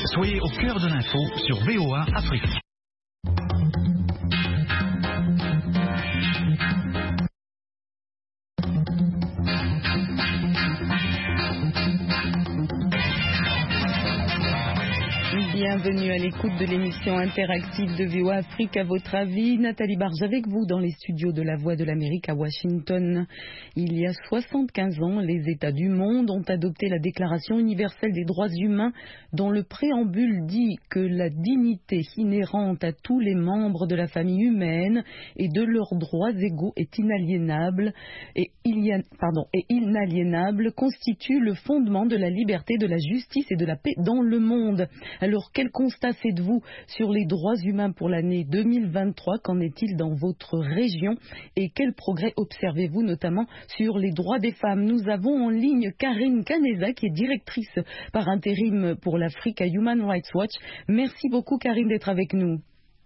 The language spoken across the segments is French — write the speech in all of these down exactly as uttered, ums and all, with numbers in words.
Soyez au cœur de l'info sur V O A Afrique. Bienvenue à l'écoute de l'émission interactive de V O A Afrique. À votre avis, Nathalie Barge avec vous dans les studios de la Voix de l'Amérique à Washington. Il y a soixante-quinze ans, les États du monde ont adopté la Déclaration universelle des droits humains dont le préambule dit que la dignité inhérente à tous les membres de la famille humaine et de leurs droits égaux est inaliénable et, il, pardon, et inaliénable constitue le fondement de la liberté, de la justice et de la paix dans le monde. Alors, quel constat faites-vous sur les droits humains pour l'année deux mille vingt-trois? Qu'en est-il dans votre région? Et quels progrès observez-vous notamment sur les droits des femmes? Nous avons en ligne Karine Kaneza, qui est directrice par intérim pour l'Afrique à Human Rights Watch. Merci beaucoup, Karine, d'être avec nous.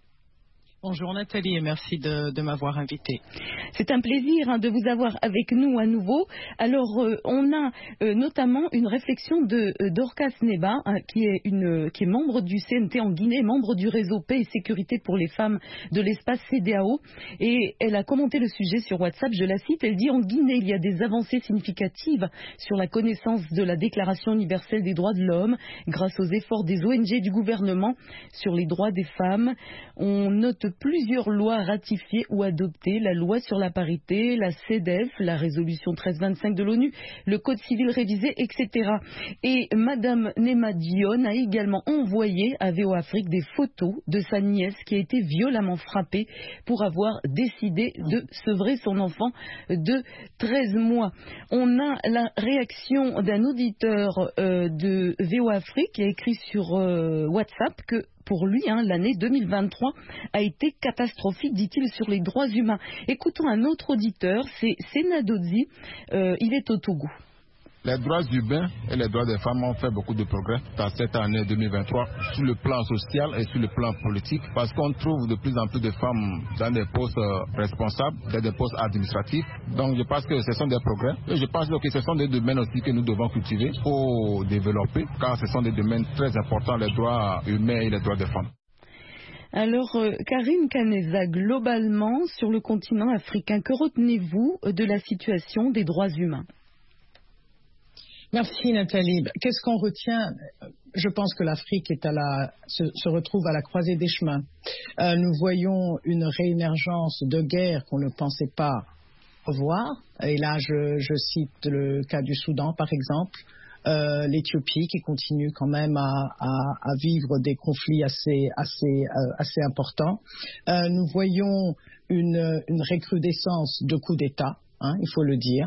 Bonjour Nathalie et merci de, de m'avoir invitée. C'est un plaisir hein, de vous avoir avec nous à nouveau. Alors euh, on a euh, notamment une réflexion de euh, Dorcas Neba hein, qui est une qui est membre du C N T en Guinée, membre du réseau Paix et Sécurité pour les femmes de l'espace C D A O, et elle a commenté le sujet sur WhatsApp. Je la cite. Elle dit: en Guinée, il y a des avancées significatives sur la connaissance de la Déclaration universelle des droits de l'homme grâce aux efforts des O N G et du gouvernement sur les droits des femmes. On note plusieurs lois ratifiées ou adoptées, la loi sur la parité, la C E D E F, la résolution treize vingt-cinq de l'ONU, le code civil révisé, et cetera. Et Madame Nema Dione a également envoyé à V O A Afrique des photos de sa nièce qui a été violemment frappée pour avoir décidé de sevrer son enfant de treize mois. On a la réaction d'un auditeur euh, de V O A Afrique qui a écrit sur euh, WhatsApp que pour lui, hein, l'année deux mille vingt-trois a été catastrophique, dit-il, sur les droits humains. Écoutons un autre auditeur, c'est Sena Dodzi, euh, il est au Togo. Les droits humains et les droits des femmes ont fait beaucoup de progrès dans cette année deux mille vingt-trois sur le plan social et sur le plan politique, parce qu'on trouve de plus en plus de femmes dans des postes responsables, dans des postes administratifs. Donc je pense que ce sont des progrès et je pense que ce sont des domaines aussi que nous devons cultiver pour développer, car ce sont des domaines très importants, les droits humains et les droits des femmes. Alors, euh, Karine Kaneza, globalement, sur le continent africain, que retenez-vous de la situation des droits humains ? Merci Nathalie. Qu'est-ce qu'on retient? Je pense que l'Afrique est à la, se, se retrouve à la croisée des chemins. Euh, nous voyons une réémergence de guerres qu'on ne pensait pas voir. Et là, je, je cite le cas du Soudan, par exemple. Euh, L'Éthiopie qui continue quand même à, à, à vivre des conflits assez, assez, euh, assez importants. Euh, nous voyons une, une recrudescence de coups d'État, hein, il faut le dire.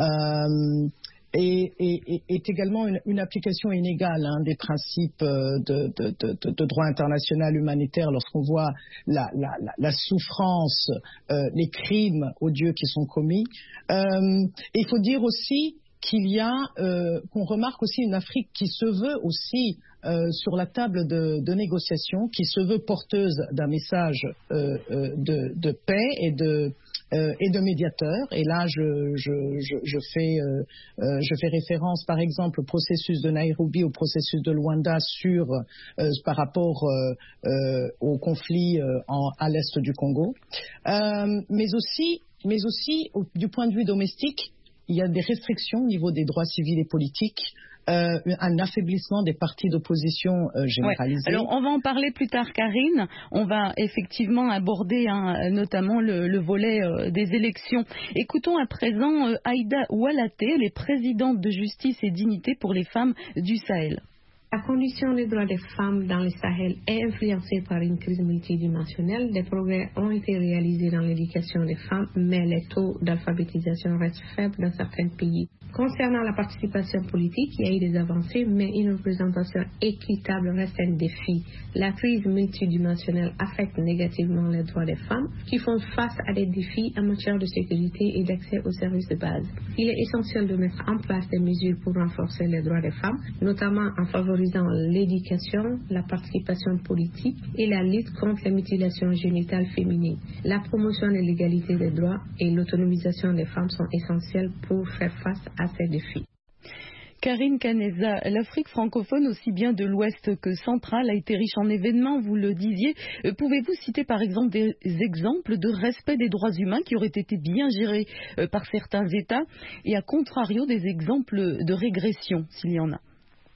Euh, Et, et, est également une, une application inégale hein, des principes de, de, de, de, de droit international humanitaire lorsqu'on voit la, la, la, la souffrance, euh, les crimes odieux qui sont commis. Euh, et il faut dire aussi qu'il y a, euh, qu'on remarque aussi une Afrique qui se veut aussi euh, sur la table de, de négociation, qui se veut porteuse d'un message euh, euh, de, de paix et de Euh, et de médiateurs. Et là, je, je, je, je, fais, euh, euh, je fais référence, par exemple, au processus de Nairobi, au processus de Luanda sur, euh, par rapport euh, euh, au conflit euh, en, à l'est du Congo. Euh, mais aussi, mais aussi au, du point de vue domestique, il y a des restrictions au niveau des droits civils et politiques. Euh, un affaiblissement des partis d'opposition euh, généralisés. Ouais. Alors, on va en parler plus tard, Karine. On va effectivement aborder hein, notamment le, le volet euh, des élections. Écoutons à présent euh, Aïda Oualaté, elle est présidente de Justice et Dignité pour les femmes du Sahel. La condition des droits des femmes dans le Sahel est influencée par une crise multidimensionnelle. Des progrès ont été réalisés dans l'éducation des femmes, mais les taux d'alphabétisation restent faibles dans certains pays. Concernant la participation politique, il y a eu des avancées, mais une représentation équitable reste un défi. La crise multidimensionnelle affecte négativement les droits des femmes qui font face à des défis en matière de sécurité et d'accès aux services de base. Il est essentiel de mettre en place des mesures pour renforcer les droits des femmes, notamment en favorisant l'éducation, la participation politique et la lutte contre les mutilations génitales féminines. La promotion de l'égalité des droits et l'autonomisation des femmes sont essentielles pour faire face à ces défis. Karine Canessa, l'Afrique francophone, aussi bien de l'Ouest que centrale, a été riche en événements, vous le disiez. Euh, Pouvez-vous citer par exemple des exemples de respect des droits humains qui auraient été bien gérés euh, par certains États et à contrario des exemples de régression, s'il y en a?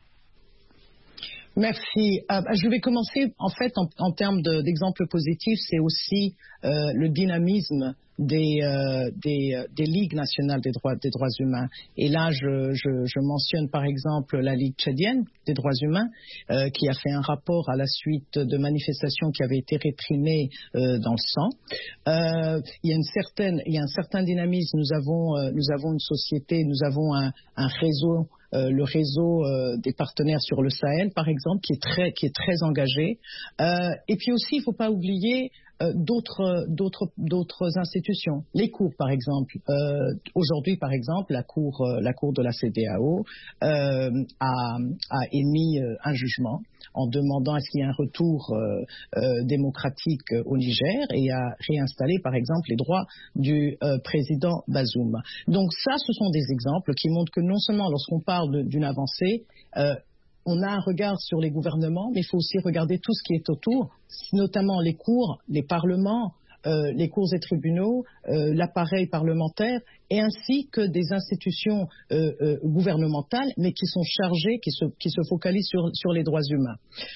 Merci. Euh, je vais commencer en fait en, en termes de, d'exemples positifs, c'est aussi euh, le dynamisme des, euh, des, des ligues nationales des droits, des droits humains. Et là, je, je, je mentionne par exemple la Ligue tchadienne des droits humains euh, qui a fait un rapport à la suite de manifestations qui avaient été réprimées euh, dans le sang. Euh, il y a une certaine, il y a un certain dynamisme. Nous avons, euh, nous avons une société, nous avons un, un réseau. Euh, le réseau euh, des partenaires sur le Sahel, par exemple, qui est très, qui est très engagé. Euh, et puis aussi, il ne faut pas oublier euh, d'autres, d'autres, d'autres institutions. Les cours, par exemple. Euh, aujourd'hui, par exemple, la cour, euh, la cour de la C E D E A O euh, a, a émis euh, un jugement en demandant à ce qu'il y ait un retour euh, euh, démocratique au Niger et à réinstaller, par exemple, les droits du euh, président Bazoum. Donc ça, ce sont des exemples qui montrent que non seulement lorsqu'on parle de, d'une avancée, euh, on a un regard sur les gouvernements, mais il faut aussi regarder tout ce qui est autour, notamment les cours, les parlements, Euh, les cours et tribunaux, euh, l'appareil parlementaire, et ainsi que des institutions euh, euh, gouvernementales, mais qui sont chargées, qui se, qui se focalisent sur, sur les droits humains.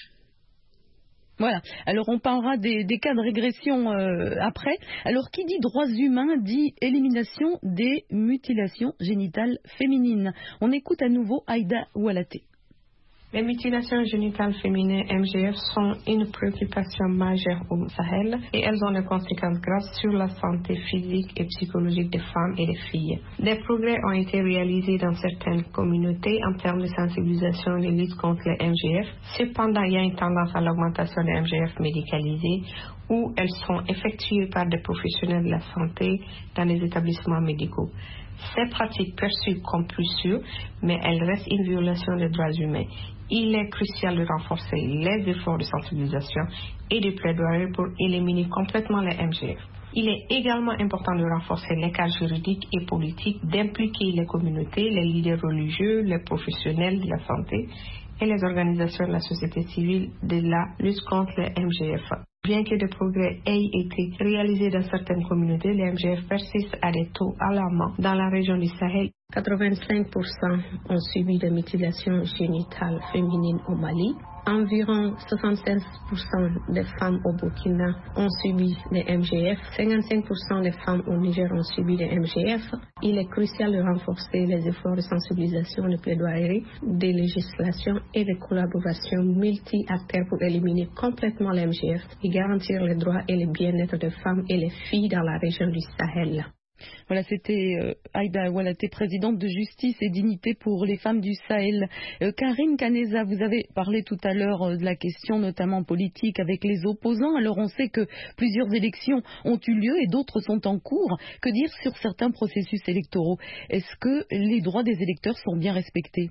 Voilà. Alors on parlera des, des cas de régression euh, après. Alors qui dit droits humains dit élimination des mutilations génitales féminines. On écoute à nouveau Aïda Oualaté. Les mutilations génitales féminines M G F sont une préoccupation majeure au Sahel et elles ont des conséquences graves sur la santé physique et psychologique des femmes et des filles. Des progrès ont été réalisés dans certaines communautés en termes de sensibilisation et de lutte contre les M G F. Cependant, il y a une tendance à l'augmentation des M G F médicalisées où elles sont effectuées par des professionnels de la santé dans les établissements médicaux. Ces pratiques perçues comme plus sûres, mais elles restent une violation des droits humains. Il est crucial de renforcer les efforts de sensibilisation et de plaidoyer pour éliminer complètement les M G F. Il est également important de renforcer les cadres juridiques et politiques, d'impliquer les communautés, les leaders religieux, les professionnels de la santé et les organisations de la société civile de la lutte contre les M G F. Bien que des progrès aient été réalisés dans certaines communautés, les M G F persistent à des taux alarmants dans la région du Sahel. quatre-vingt-cinq pour cent ont subi des mutilations génitales féminines au Mali. Environ soixante-seize pour cent des femmes au Burkina ont subi des M G F. cinquante-cinq pour cent des femmes au Niger ont subi des M G F. Il est crucial de renforcer les efforts de sensibilisation, de plaidoyer, de législation et de collaboration multi-acteurs pour éliminer complètement les M G F et garantir les droits et le bien-être des femmes et les filles dans la région du Sahel. Voilà, c'était euh, Aïda Oualaté, présidente de Justice et Dignité pour les femmes du Sahel. Euh, Karine Canessa, vous avez parlé tout à l'heure euh, de la question notamment politique avec les opposants. Alors on sait que plusieurs élections ont eu lieu et d'autres sont en cours. Que dire sur certains processus électoraux? Est-ce que les droits des électeurs sont bien respectés?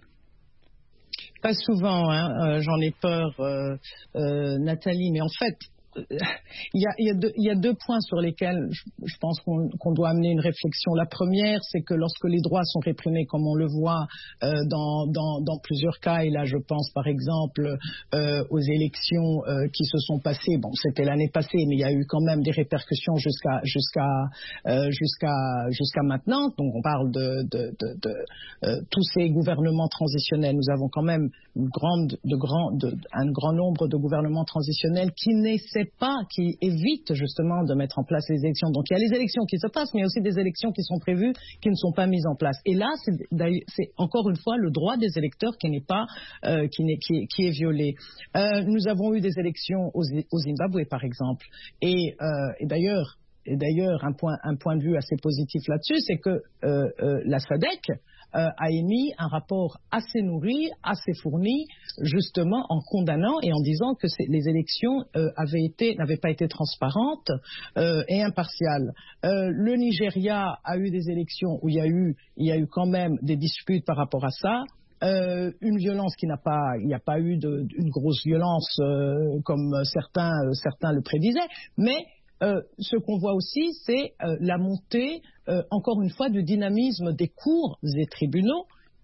Pas souvent, hein, euh, j'en ai peur, euh, euh, Nathalie, mais en fait, Il y, a, il, y a deux, il y a deux points sur lesquels je, je pense qu'on, qu'on doit amener une réflexion. La première, c'est que lorsque les droits sont réprimés, comme on le voit euh, dans, dans, dans plusieurs cas, et là je pense par exemple euh, aux élections euh, qui se sont passées, bon c'était l'année passée, mais il y a eu quand même des répercussions jusqu'à, jusqu'à, euh, jusqu'à, jusqu'à maintenant. Donc on parle de, de, de, de euh, tous ces gouvernements transitionnels. Nous avons quand même une grande, de grand, de, un grand nombre de gouvernements transitionnels qui n'essaient pas, qui évite justement de mettre en place les élections. Donc il y a les élections qui se passent, mais il y a aussi des élections qui sont prévues, qui ne sont pas mises en place. Et là, c'est, c'est encore une fois le droit des électeurs qui n'est pas, euh, qui, n'est, qui, qui est violé. Euh, nous avons eu des élections au, au Zimbabwe, par exemple, et, euh, et d'ailleurs, et d'ailleurs un point, un point de vue assez positif là-dessus, c'est que euh, euh, la S A D C Euh, a émis un rapport assez nourri, assez fourni, justement en condamnant et en disant que les élections euh, avaient été, n'avaient pas été transparentes euh, et impartiales. Euh, le Nigeria a eu des élections où il y a eu, il y a eu quand même des disputes par rapport à ça. Euh, une violence qui n'a pas, il n'y a pas eu de, une grosse violence euh, comme certains, euh, certains le prédisaient, mais Euh, ce qu'on voit aussi, c'est euh, la montée, euh, encore une fois, du dynamisme des cours et tribunaux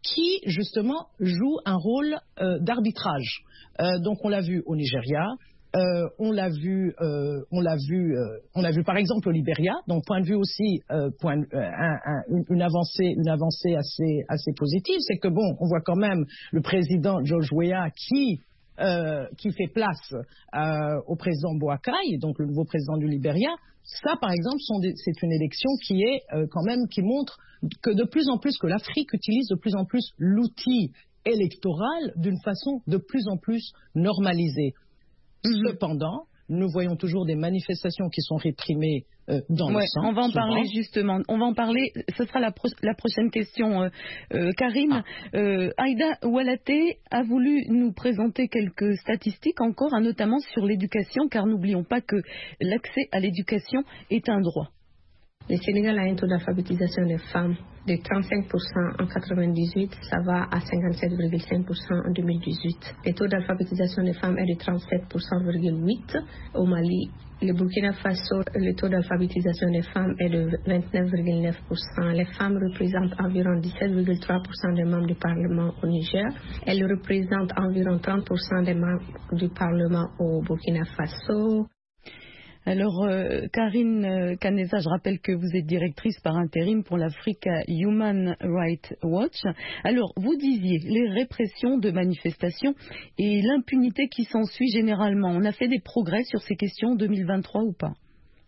qui justement joue un rôle euh, d'arbitrage. Euh, donc on l'a vu au Nigeria, euh, on l'a vu, euh, on l'a vu, euh, on l'a vu par exemple au Libéria. Donc point de vue aussi, euh, point, euh, un, un, une avancée, une avancée assez, assez positive, c'est que bon, on voit quand même le président George Weah qui euh, qui fait place euh, au président Boakai, donc le nouveau président du Libéria. Ça, par exemple, c'est une élection qui est euh, quand même qui montre que de plus en plus que l'Afrique utilise de plus en plus l'outil électoral d'une façon de plus en plus normalisée. Mm-hmm. Cependant, nous voyons toujours des manifestations qui sont réprimées euh, dans ouais, le sang. On va en souvent. parler justement. On va en parler. Ce sera la, pro la prochaine question, euh, euh, Karine. Ah. Euh, Aïda Oualaté a voulu nous présenter quelques statistiques encore, hein, notamment sur l'éducation, car n'oublions pas que l'accès à l'éducation est un droit. Le Sénégal a un taux d'alphabétisation des femmes de trente-cinq pour cent en quatre-vingt-dix-huit, ça va à cinquante-sept virgule cinq pour cent en deux mille dix-huit. Le taux d'alphabétisation des femmes est de trente-sept virgule huit pour cent au Mali. Le Burkina Faso, le taux d'alphabétisation des femmes est de vingt-neuf virgule neuf pour cent. Les femmes représentent environ dix-sept virgule trois pour cent des membres du Parlement au Niger. Elles représentent environ trente pour cent des membres du Parlement au Burkina Faso. Alors, euh, Karine euh, Kaneza, je rappelle que vous êtes directrice par intérim pour l'Africa Human Rights Watch. Alors, vous disiez les répressions de manifestations et l'impunité qui s'ensuit généralement. On a fait des progrès sur ces questions en deux mille vingt-trois ou pas?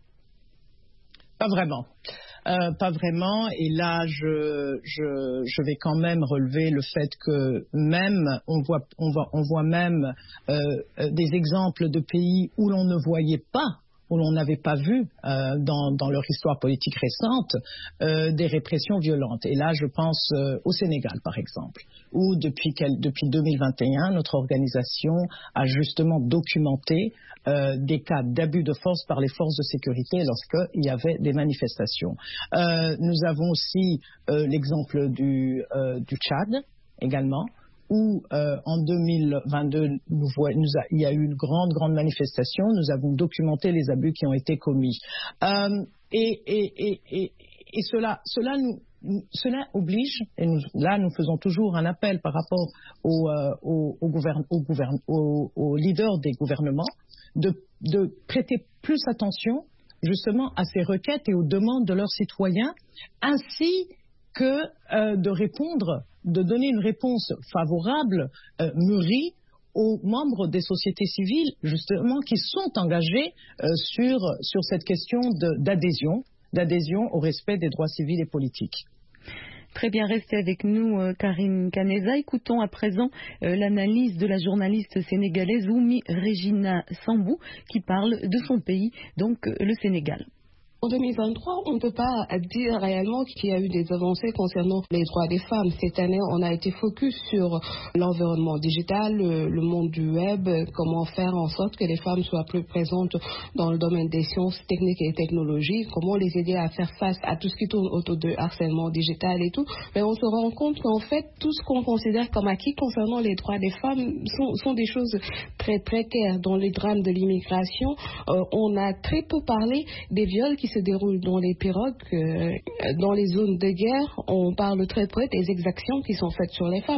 Pas vraiment. Euh, pas vraiment. Et là, je, je, je vais quand même relever le fait que même, on voit, on voit, on voit même euh, des exemples de pays où l'on ne voyait pas, où l'on n'avait pas vu euh, dans, dans leur histoire politique récente euh, des répressions violentes. Et là, je pense euh, au Sénégal, par exemple, où depuis, quel, depuis deux mille vingt et un, notre organisation a justement documenté euh, des cas d'abus de force par les forces de sécurité lorsqu'il y avait des manifestations. Euh, nous avons aussi euh, l'exemple du, euh, du Tchad également, où euh, en deux mille vingt-deux, nous voit, nous a, il y a eu une grande, grande manifestation. Nous avons documenté les abus qui ont été commis. Euh, et, et, et, et, et cela, cela, nous, cela oblige, et nous, là nous faisons toujours un appel par rapport aux euh, au, au gouvern, au gouvern, au, au leaders des gouvernements, de, de prêter plus attention justement à ces requêtes et aux demandes de leurs citoyens, ainsi que euh, de répondre, de donner une réponse favorable, euh, mûrie, aux membres des sociétés civiles, justement, qui sont engagés euh, sur, sur cette question d'adhésion, d'adhésion au respect des droits civils et politiques. Très bien, restez avec nous, euh, Karine Kaneza. Écoutons à présent euh, l'analyse de la journaliste sénégalaise Oumi Regina Sambou, qui parle de son pays, donc euh, le Sénégal. En deux mille vingt-trois, on ne peut pas dire réellement qu'il y a eu des avancées concernant les droits des femmes. Cette année, on a été focus sur l'environnement digital, le, le monde du web, comment faire en sorte que les femmes soient plus présentes dans le domaine des sciences techniques et technologies, comment les aider à faire face à tout ce qui tourne autour de harcèlement digital et tout. Mais on se rend compte qu'en fait, tout ce qu'on considère comme acquis concernant les droits des femmes sont, sont des choses très précaires. Dans les drames de l'immigration, euh, on a très peu parlé des viols qui se déroulent dans les pirogues, euh, dans les zones de guerre. On parle très peu des exactions qui sont faites sur les femmes.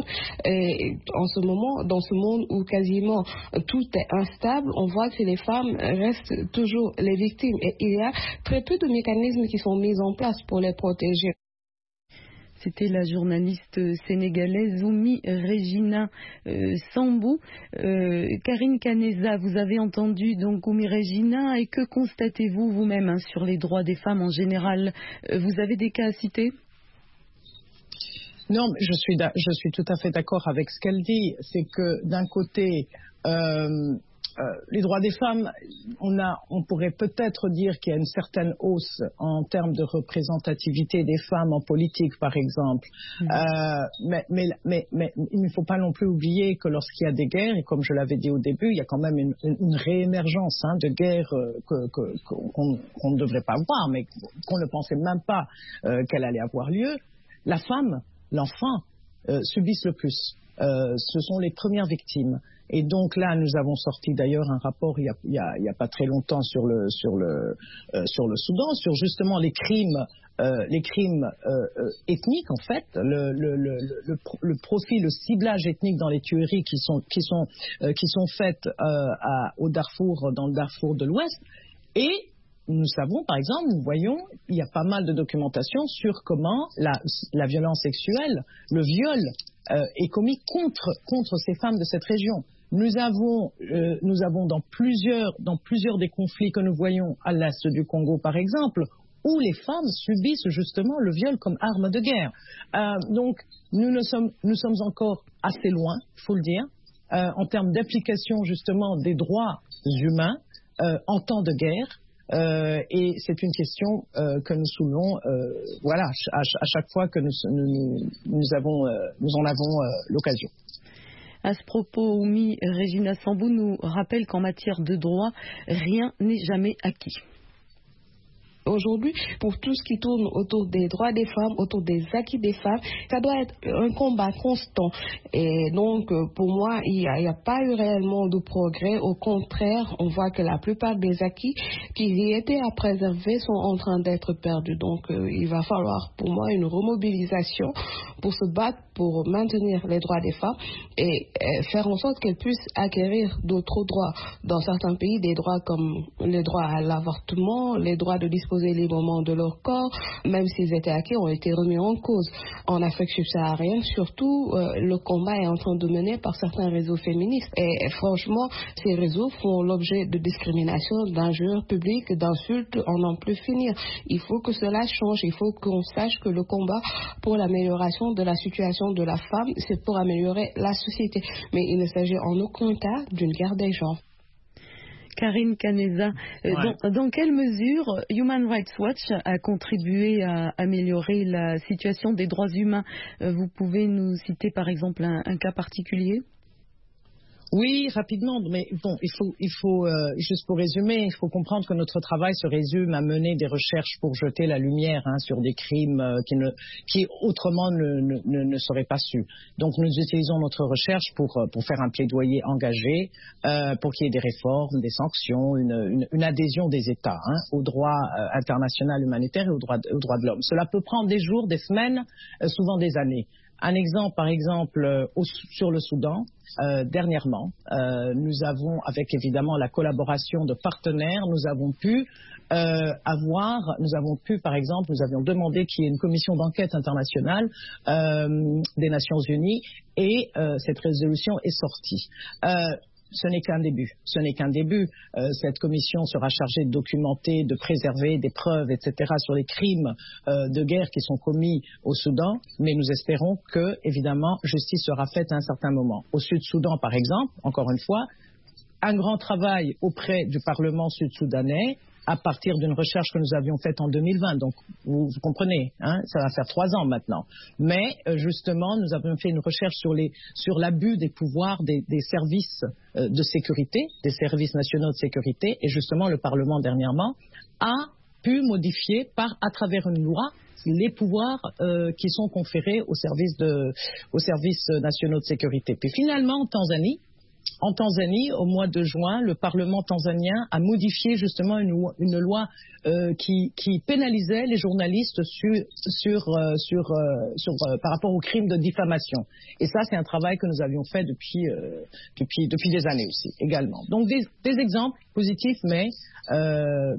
Et en ce moment, dans ce monde où quasiment tout est instable, on voit que les femmes restent toujours les victimes. Et il y a très peu de mécanismes qui sont mis en place pour les protéger. C'était la journaliste sénégalaise Oumi Regina euh, Sambou. Euh, Karine Kaneza, vous avez entendu donc Oumi Regina, et que constatez-vous vous-même hein, sur les droits des femmes en général? euh, Vous avez des cas à citer? Non, je suis, je suis tout à fait d'accord avec ce qu'elle dit. C'est que d'un côté, euh, Euh, les droits des femmes, on, a, on pourrait peut-être dire qu'il y a une certaine hausse en termes de représentativité des femmes en politique, par exemple. Mmh. Euh, mais, mais, mais, mais il ne faut pas non plus oublier que lorsqu'il y a des guerres, et comme je l'avais dit au début, il y a quand même une, une, une réémergence hein, de guerres euh, que, que, qu'on, qu'on ne devrait pas voir, mais qu'on ne pensait même pas euh, qu'elle allait avoir lieu. La femme, l'enfant, euh, subissent le plus. Euh, ce sont les premières victimes. Et donc là, nous avons sorti d'ailleurs un rapport il y a, il y a, il y a pas très longtemps sur le, sur le, euh, sur le Soudan, sur justement les crimes, euh, les crimes euh, euh, ethniques en fait, le, le, le, le, le profil, le ciblage ethnique dans les tueries qui sont, qui sont, euh, qui sont faites euh, à, au Darfour, dans le Darfour de l'Ouest. Et nous savons, par exemple, nous voyons, il y a pas mal de documentation sur comment la, la violence sexuelle, le viol euh, est commis contre, contre ces femmes de cette région. Nous avons, euh, nous avons dans plusieurs, dans plusieurs des conflits que nous voyons à l'est du Congo, par exemple, où les femmes subissent justement le viol comme arme de guerre. Euh, donc, nous, ne sommes, nous sommes encore assez loin, il faut le dire, euh, en termes d'application justement des droits humains euh, en temps de guerre. Euh, et c'est une question euh, que nous soulevons, euh, voilà, à, à chaque fois que nous, nous, nous, avons, euh, nous en avons euh, l'occasion. À ce propos, Oumi, Régina Sambou nous rappelle qu'en matière de droit, rien n'est jamais acquis. Aujourd'hui, pour tout ce qui tourne autour des droits des femmes, autour des acquis des femmes, ça doit être un combat constant. Et donc, pour moi, il n'y a, a pas eu réellement de progrès. Au contraire, on voit que la plupart des acquis qui étaient à préserver sont en train d'être perdus. Donc, euh, il va falloir, pour moi, une remobilisation pour se battre, pour maintenir les droits des femmes et, et faire en sorte qu'elles puissent acquérir d'autres droits. Dans certains pays, des droits comme les droits à l'avortement, les droits de disposer librement de leur corps, même s'ils étaient acquis, ont été remis en cause. En Afrique subsaharienne, surtout, euh, le combat est en train de mener par certains réseaux féministes. Et, et franchement, ces réseaux font l'objet de discrimination, d'injures publiques, d'insultes, en n'en plus finir. Il faut que cela change. Il faut qu'on sache que le combat pour l'amélioration de la situation de la femme, c'est pour améliorer la société. Mais il ne s'agit en aucun cas d'une guerre des genres. Karine Caneza, ouais. dans, dans quelle mesure Human Rights Watch a contribué à améliorer la situation des droits humains? Vous pouvez nous citer par exemple un, un cas particulier? Oui, rapidement, mais bon, il faut, il faut euh, juste pour résumer, il faut comprendre que notre travail se résume à mener des recherches pour jeter la lumière hein, sur des crimes euh, qui, ne, qui autrement ne, ne, ne seraient pas su. Donc nous utilisons notre recherche pour, pour faire un plaidoyer engagé, euh, pour qu'il y ait des réformes, des sanctions, une, une, une adhésion des États hein, au droit euh, international humanitaire et aux droits, aux droits de l'homme. Cela peut prendre des jours, des semaines, euh, souvent des années. Un exemple, par exemple, euh, au, sur le Soudan, euh, dernièrement, euh, nous avons, avec évidemment la collaboration de partenaires, nous avons pu euh, avoir, nous avons pu, par exemple, nous avions demandé qu'il y ait une commission d'enquête internationale euh, des Nations Unies et euh, cette résolution est sortie. Euh, Ce n'est qu'un début. Ce n'est qu'un début. Euh, cette commission sera chargée de documenter, de préserver des preuves, et cetera sur les crimes euh, de guerre qui sont commis au Soudan. Mais nous espérons que, évidemment, justice sera faite à un certain moment. Au Sud-Soudan, par exemple, encore une fois, un grand travail auprès du Parlement sud-soudanais à partir d'une recherche que nous avions faite en deux mille vingt. Donc, vous, vous comprenez, hein, ça va faire trois ans maintenant. Mais, euh, justement, nous avons fait une recherche sur, les, sur l'abus des pouvoirs des, des services euh, de sécurité, des services nationaux de sécurité. Et justement, le Parlement, dernièrement, a pu modifier par, à travers une loi les pouvoirs euh, qui sont conférés aux services, de, aux services nationaux de sécurité. Puis finalement, en Tanzanie, En Tanzanie, au mois de juin, le Parlement tanzanien a modifié justement une loi, une loi euh, qui, qui pénalisait les journalistes sur, sur, euh, sur, euh, sur, euh, par rapport aux crimes de diffamation. Et ça, c'est un travail que nous avions fait depuis, euh, depuis, depuis des années aussi, également. Donc des, des exemples positifs, mais euh,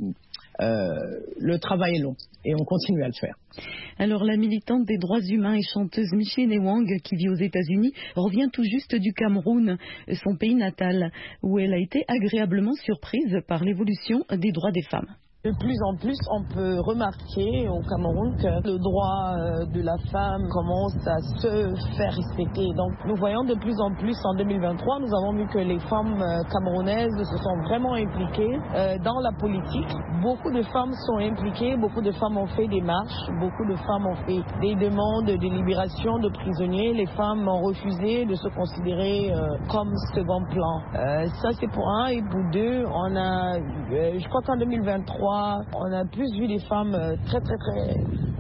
euh, le travail est long et on continue à le faire. Alors la militante des droits humains et chanteuse Micheline Wang, qui vit aux États-Unis, revient tout juste du Cameroun, son pays natal, où elle a été agréablement surprise par l'évolution des droits des femmes. De plus en plus, on peut remarquer au Cameroun que le droit de la femme commence à se faire respecter. Donc nous voyons de plus en plus en deux mille vingt-trois, nous avons vu que les femmes camerounaises se sont vraiment impliquées dans la politique. Beaucoup de femmes sont impliquées, beaucoup de femmes ont fait des marches, beaucoup de femmes ont fait des demandes de libération de prisonniers. Les femmes ont refusé de se considérer comme second plan. Ça c'est pour un, et pour deux, on a, je crois qu'en deux mille vingt-trois, on a plus vu des femmes très très très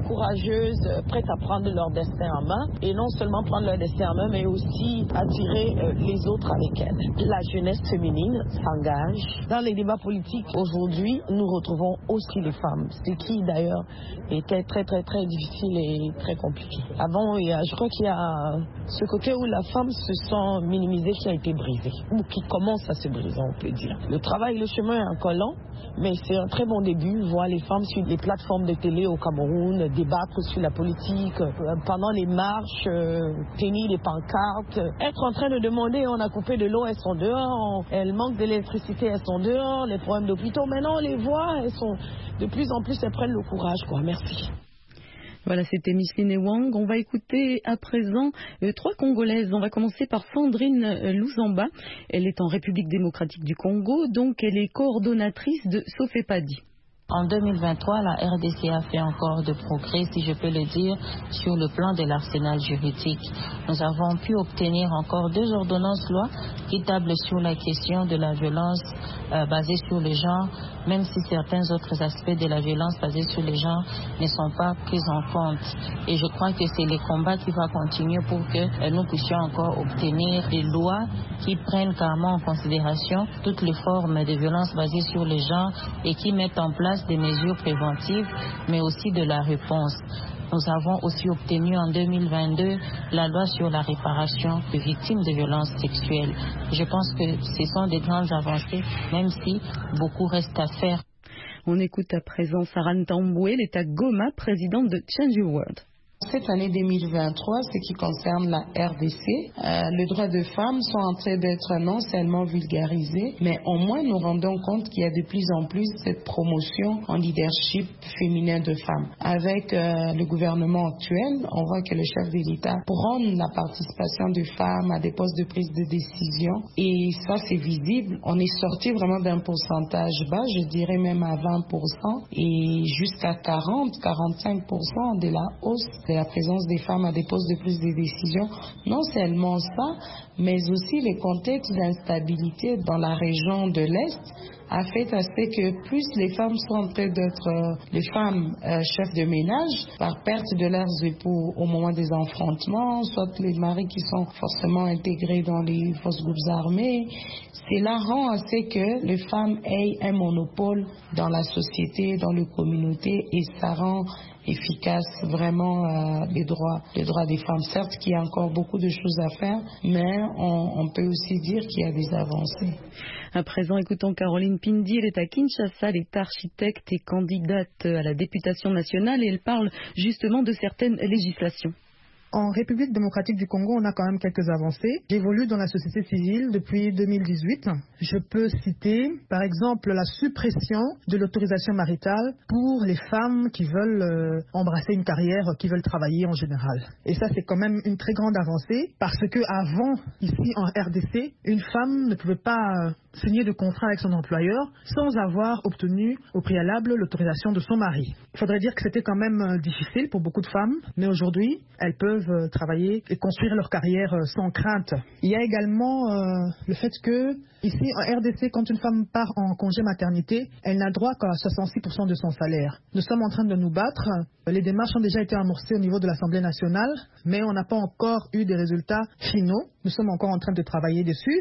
courageuses, prêtes à prendre leur destin en main, et non seulement prendre leur destin en main, mais aussi attirer euh, les autres avec elles. La jeunesse féminine s'engage. Dans les débats politiques aujourd'hui, nous retrouvons aussi les femmes, ce qui d'ailleurs était très très très difficile et très compliqué. Avant, il y a, je crois qu'il y a ce côté où la femme se sent minimisée qui a été brisé, ou qui commence à se briser, on peut dire. Le travail, le chemin est encore lent, mais c'est un très bon début. Voir les femmes sur les plateformes de télé au Cameroun, débattre sur la politique, euh, pendant les marches, euh, tenir des pancartes, être en train de demander, on a coupé de l'eau, elles sont dehors, on, elles manquent d'électricité, elles sont dehors, les problèmes d'hôpitaux, maintenant on les voit, elles sont de plus en plus, elles prennent le courage, quoi. Merci. Voilà, c'était Micheline Wang. On va écouter à présent euh, trois Congolaises. On va commencer par Sandrine euh, Luzamba. Elle est en République démocratique du Congo, donc elle est coordonnatrice de Sofepadi. En deux mille vingt-trois, la R D C a fait encore de progrès, si je peux le dire, sur le plan de l'arsenal juridique. Nous avons pu obtenir encore deux ordonnances loi qui tablent sur la question de la violence euh, basée sur le genre, même si certains autres aspects de la violence basée sur le genre ne sont pas pris en compte. Et je crois que c'est le combat qui va continuer pour que euh, nous puissions encore obtenir des lois qui prennent carrément en considération toutes les formes de violence basées sur le genre et qui mettent en place des mesures préventives, mais aussi de la réponse. Nous avons aussi obtenu en deux mille vingt-deux la loi sur la réparation des victimes de violences sexuelles. Je pense que ce sont des grandes avancées, même si beaucoup reste à faire. On écoute à présent Sarah Ntamboué, elle est à Goma, présidente de Change Your World. Cette année deux mille vingt-trois, ce qui concerne la R D C, euh, les droits de femmes sont en train d'être non seulement vulgarisés, mais au moins nous rendons compte qu'il y a de plus en plus cette promotion en leadership féminin de femmes. Avec euh, le gouvernement actuel, on voit que le chef de l'État prône la participation des femmes à des postes de prise de décision, et ça c'est visible. On est sorti vraiment d'un pourcentage bas, je dirais même à vingt pour cent, et jusqu'à quarante à quarante-cinq pour cent de la hausse de la présence des femmes à des postes de prise de décision. Non seulement ça, mais aussi les contextes d'instabilité dans la région de l'Est a fait à ce que plus les femmes sont en train d'être euh, les femmes euh, chefs de ménage par perte de leurs époux au moment des affrontements, soit les maris qui sont forcément intégrés dans les forces groupes armés. Cela rend à ce que les femmes aient un monopole dans la société, dans les communautés, et ça rend efficace vraiment euh, les droits les droits des femmes. Certes qu'il y a encore beaucoup de choses à faire, mais on, on peut aussi dire qu'il y a des avancées. À présent, écoutons Caroline Pindi, elle est à Kinshasa, elle est architecte et candidate à la députation nationale, et elle parle justement de certaines législations. En République démocratique du Congo, on a quand même quelques avancées. J'évolue dans la société civile depuis deux mille dix-huit. Je peux citer, par exemple, la suppression de l'autorisation maritale pour les femmes qui veulent euh, embrasser une carrière, qui veulent travailler en général. Et ça, c'est quand même une très grande avancée, parce que avant, ici en R D C, une femme ne pouvait pas euh, signer de contrat avec son employeur sans avoir obtenu au préalable l'autorisation de son mari. Il faudrait dire que c'était quand même euh, difficile pour beaucoup de femmes, mais aujourd'hui, elles peuvent travailler et construire leur carrière sans crainte. Il y a également euh, le fait que ici en R D C, quand une femme part en congé maternité, elle n'a droit qu'à soixante-six pour cent de son salaire. Nous sommes en train de nous battre. Les démarches ont déjà été amorcées au niveau de l'Assemblée nationale, mais on n'a pas encore eu des résultats finaux. Nous sommes encore en train de travailler dessus.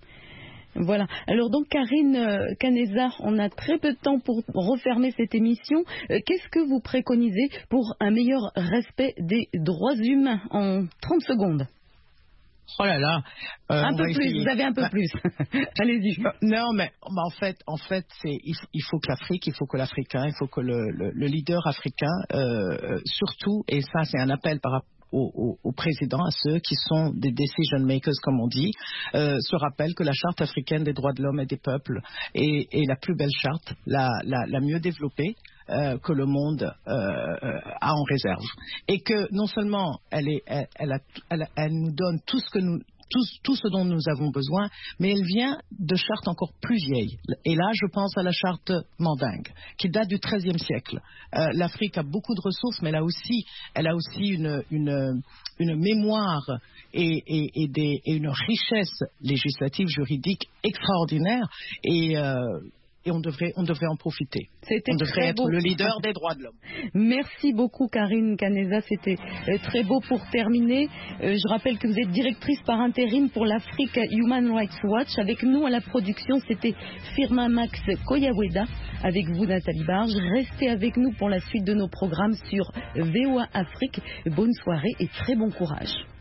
Voilà. Alors donc Karine euh, Caneza, on a très peu de temps pour refermer cette émission. Euh, qu'est-ce que vous préconisez pour un meilleur respect des droits humains en trente secondes? Oh là là. Euh, un peu plus, essayer. Vous avez un peu bah, plus. Allez-y. Non, mais bah, en fait, en fait, c'est il, il faut que l'Afrique, il faut que l'Africain, il faut que le, le, le leader africain, euh, surtout, et ça c'est un appel par rapport Au, au, au président, à ceux qui sont des decision makers, comme on dit, euh, se rappelle que la charte africaine des droits de l'homme et des peuples est, est la plus belle charte, la, la, la mieux développée euh, que le monde euh, a en réserve. Et que non seulement elle, est, elle, elle, a, elle, elle nous donne tout ce que nous Tout, tout ce dont nous avons besoin, mais elle vient de chartes encore plus vieilles. Et là, je pense à la charte Mandingue, qui date du treizième siècle. Euh, L'Afrique a beaucoup de ressources, mais elle a aussi, elle a aussi une, une, une mémoire et, et, et, des, et une richesse législative, juridique extraordinaire. Et... Euh, et on devrait, on devrait en profiter. C'était on devrait être beau. le leader des droits de l'homme. Merci beaucoup Karine Canessa, c'était euh, très beau pour terminer. Euh, je rappelle que vous êtes directrice par intérim pour l'Afrique Human Rights Watch. Avec nous à la production, c'était Firmin Max Koyaweda. Avec vous Nathalie Barge. Restez avec nous pour la suite de nos programmes sur V O A Afrique. Bonne soirée et très bon courage.